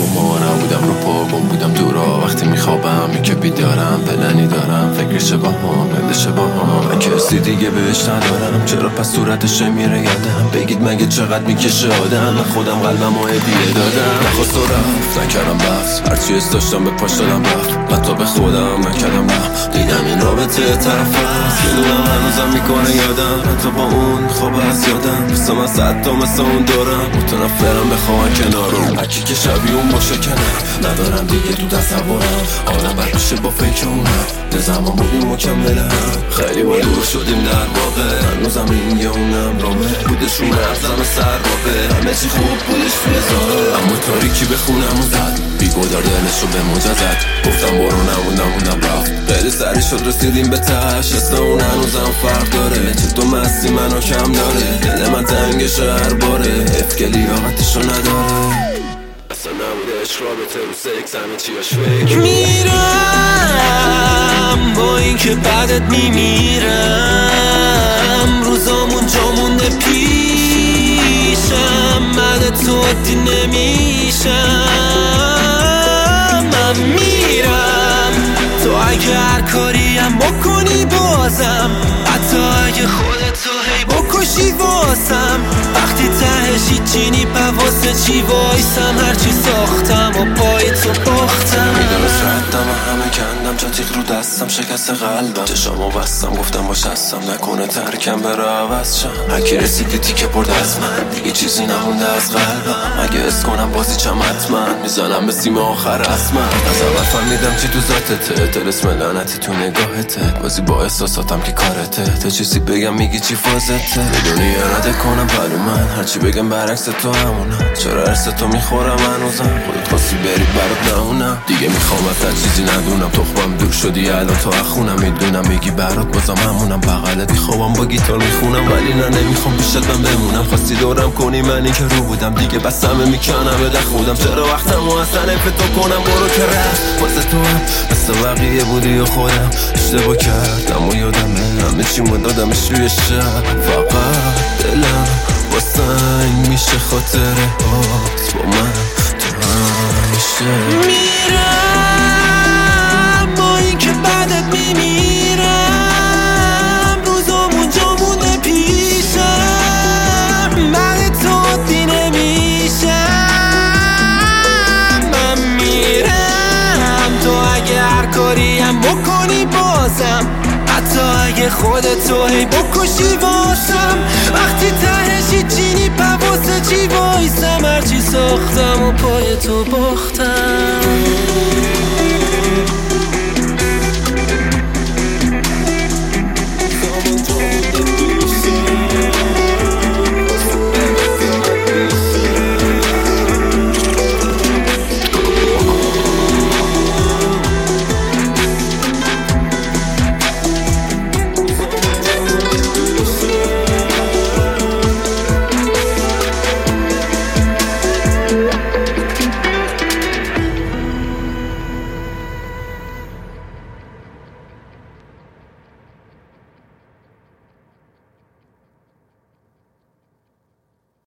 ما نبودم رو پا گم بودم دورا وقتی میخوابم که بیدارم پلنی دارم فکرش با هم دلش با هم من کسی دیگه بهش ندارم چرا پس صورتش میره یادم بگید مگه چقدر میکشه آدم من خودم قلبم و هدیه دادم نخواست و رفت نکردم بحث هرچی اس داشتم به پاش دادم رفت حتی به خودم نکردم رفت دیدم این رابطه طرف هست بدونم هنوزم میکنه یادم حتی با اون خواب از یادم بسه من صد تا مثل اون دارم متنفرم بخواه کنارم هرکی که شبیه اون باشه کنه ندارم دیگه تو تصورم آدم بر میشه با فکر اونم ده زمان بودیم مکمله خیلی با دور شدیم در واقع هنوزم این یه اونم رامه بودشون ارزم سر واقع همه چی خوب بودش توی زاره اما تاریکی به خونم زد بیگودار دلش رو به موجه زد گفتم برو نموندم رفت خیلی سری شد رسیدیم به تش اسم اون هنوزم فرق داره چه تو مستی منو کم داره دل من تنگ شهر باره افکه لیاقتشو نداره اصلا نبوده عشق رابطه رو سکس همه چیاش فکر میرم با این که بعدت میمیرم روزامون جا مونده پیشم بعد تو عادی نمیشم من میرم تو اگه هر کاریم بکنی بازم حتی اگه خودتو هی بکشی واسم وقتی تهش هیچی نی واسه چی وایسم هرچی ساختم و پای تو باختم میدونست ردم و همه کندم چون تیغ رو دستم شکست قلبم چشامو بستم گفتم باش هستم نکنه ترکم بره عوض شم هرکی رسیدی تیکه برد از من دیگه چیزی نمونده از قلبم اگه اس کنم بازی چم حتما میزنم به سیم آخر اسمم از اول فهمیدم چی تو ذاتته تلسم لعنتی تو نگاهته بازی با احساساتم که کارته تا چیزی بگم میگی چی فازته میدونی اراده کنم برای من هرچی بگم برعکس تو همونم چرا ارس تو میخورم هنوزم خودت خواستی بری برات نمونم دیگه میخوام اصلا چیزی ندونم تخمم دور شدی الان تو اخونم میدونم میگی برات بازم همونم بغلت میخوابم با گیتار میخونم ولی نه نمیخوام پیشت من بمونم خواستی دورم کنی من این که رو بودم دیگه بس همه میکنم بده خودم چرا وقتم و اصلا حیف تو کنم برو که رفت واسه تو هم مثل بقیه بودی و خودم اشتباه کردم و یادمه همه چی ما دادمش روی شب فقط دلم با سنگ میشه خاطره هات با من تو همیشه میرم با این که بعدت میمیرم روزامون جا مونده پیشم بعد تو عادی نمیشم من میرم تو اگه هر کاریم بکنی بازم حتی اگه خودتو هی بکشی واسم وقتی تهشی چینی واسه چی وایسم هرچی ساختم و پای تو باختم